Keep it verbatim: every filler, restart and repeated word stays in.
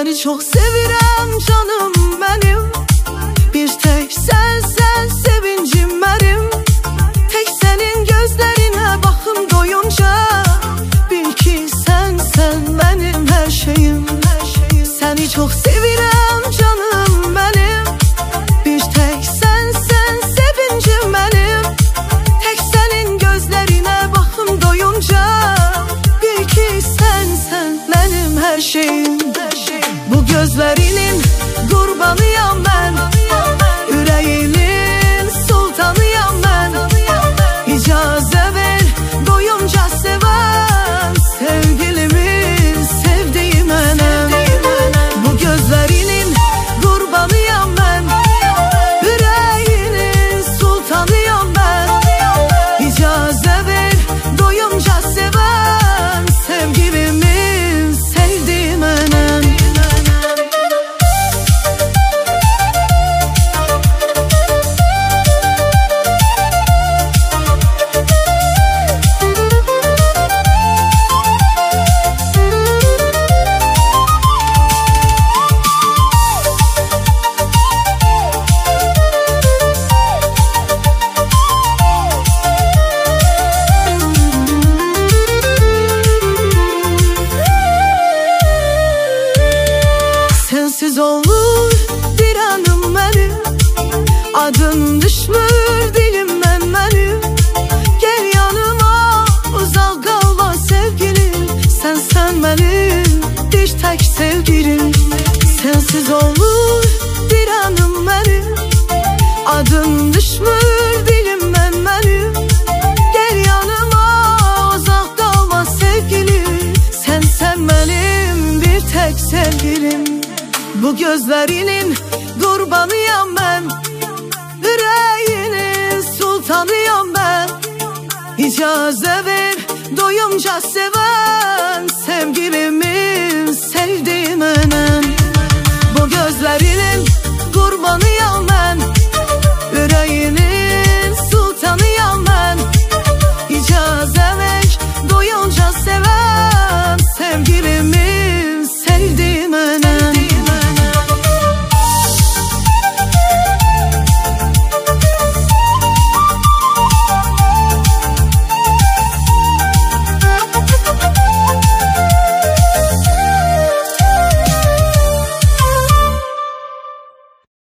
Seni çok sevirem canım benim. Bir tek sen sen sevincim benim. Tek senin gözlerine bakım doyunca bil ki sen sen benim her şeyim. Seni çok sevirem canım benim. Bir tek sen sen sevincim benim. Tek senin gözlerine bakım doyunca bil ki sen sen benim her şeyim. Bu gözlerinin kurbanıyam ben, yüreğinin sultanıyam ben. İcazə ver doyunca seven sevgilimin sevdiğim enem. Bu gözlerinin kurbanıyam ben, yüreğinin sultanıyam ben. İcazə ver doyunca seven sevgilimin sevdiğim enem. Sensiz olur bir anım benim, adın düşmür dilimden benim. Gel yanıma uzak kalma sevgilim, sen sen benim bir tek sevgilim. Sensiz olur bir anım benim, adın düşmür dilimden benim. Gel yanıma uzak kalma sevgilim, sen sen benim bir tek sevgilim. Bu gözlerinin kurbanıyam ben, yüreğinin sultanıyam ben. İcazə ver doyunca seven